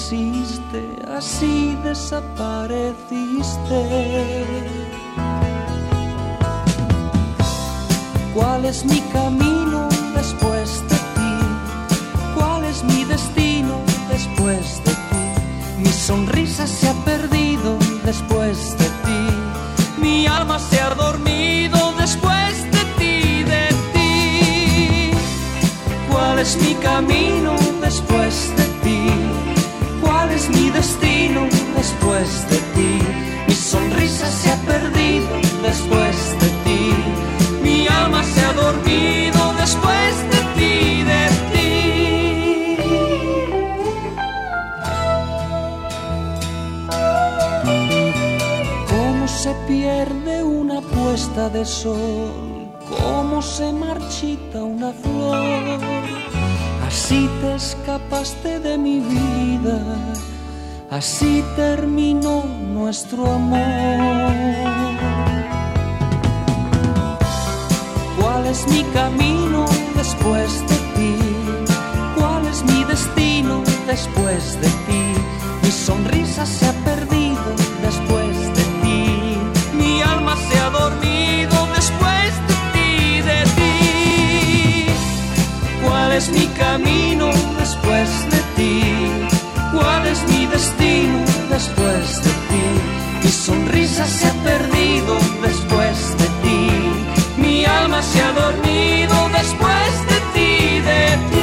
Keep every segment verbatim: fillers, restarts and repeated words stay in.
existe, así desapareciste. ¿Cuál es mi camino después de ti? ¿Cuál es mi destino después de ti? Mi sonrisa se ha perdido después de ti. Mi alma se ha dormido después de ti, de ti. ¿Cuál es mi camino después de ti? ¿Cuál es mi destino después de ti? Mi sonrisa se ha perdido después de ti. Mi alma se ha dormido después de ti, de ti. Cómo se pierde una puesta de sol, cómo se marchita una flor. Así te escapaste de mi vida, así terminó nuestro amor. ¿Cuál es mi camino después de ti? ¿Cuál es mi destino después de ti? Mi sonrisa se ha perdido después de ti. Mi alma se ha dormido después de ti, de ti. ¿Cuál es mi camino después de ti? ¿Cuál es mi destino después de ti? Mi sonrisa se ha perdido después de ti. Mi alma se ha dormido después de ti, de ti.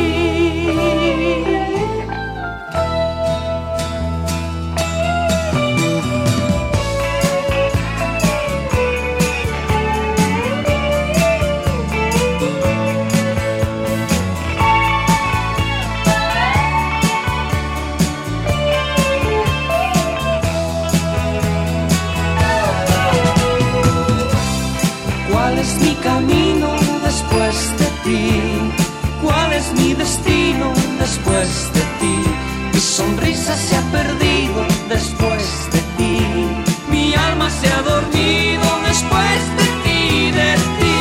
¿Cuál es mi camino después de ti? ¿Cuál es mi destino después de ti? Mi sonrisa se ha perdido después de ti. Mi alma se ha dormido después de ti, de ti.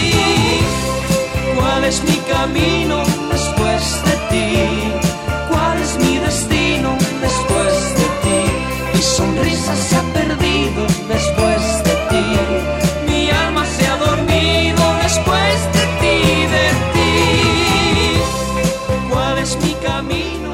¿Cuál es mi camino después de ti? ¿Cuál es mi destino después de ti? Mi sonrisa se ha perdido después de ti. Mi alma se ha dormido después de ti, de ti. ¿Cuál es mi camino?